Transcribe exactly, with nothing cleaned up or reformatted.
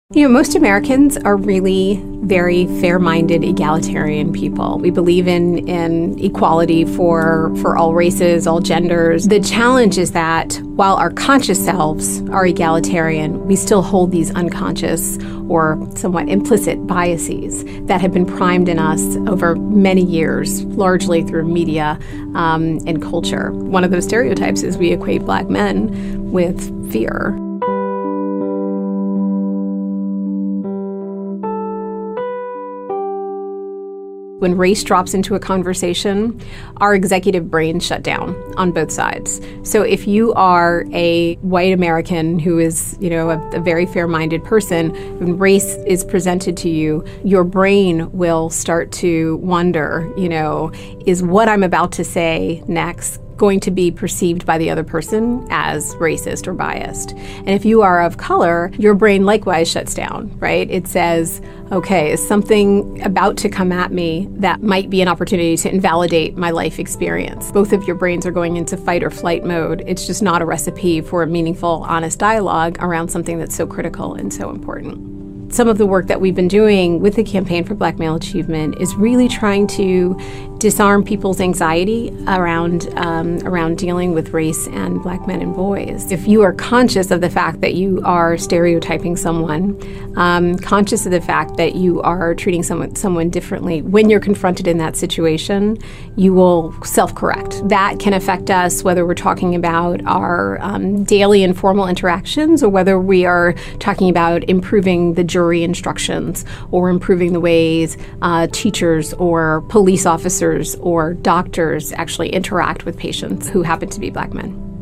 You know, most Americans are really very fair-minded, egalitarian people. We believe in, in equality for, for all races, all genders. The challenge is that while our conscious selves are egalitarian, we still hold these unconscious or somewhat implicit biases that have been primed in us over many years, largely through media um, and culture. One of those stereotypes is we equate Black men with fear. When race drops into a conversation, our executive brains shut down on both sides. So if you are a white American who is, you know, a, a very fair-minded person, when race is presented to you, your brain will start to wonder, you know, is what I'm about to say next going to be perceived by the other person as racist or biased? And if you are of color, your brain likewise shuts down, right? It says, okay, is something about to come at me that might be an opportunity to invalidate my life experience? Both of your brains are going into fight or flight mode. It's just not a recipe for a meaningful, honest dialogue around something that's so critical and so important. Some of the work that we've been doing with the Campaign for Black Male Achievement is really trying to disarm people's anxiety around um, around dealing with race and Black men and boys. If you are conscious of the fact that you are stereotyping someone, um, conscious of the fact that you are treating someone someone differently, when you're confronted in that situation, you will self-correct. That can affect us whether we're talking about our um, daily informal interactions or whether we are talking about improving the jury instructions or improving the ways uh, teachers or police officers or doctors actually interact with patients who happen to be Black men.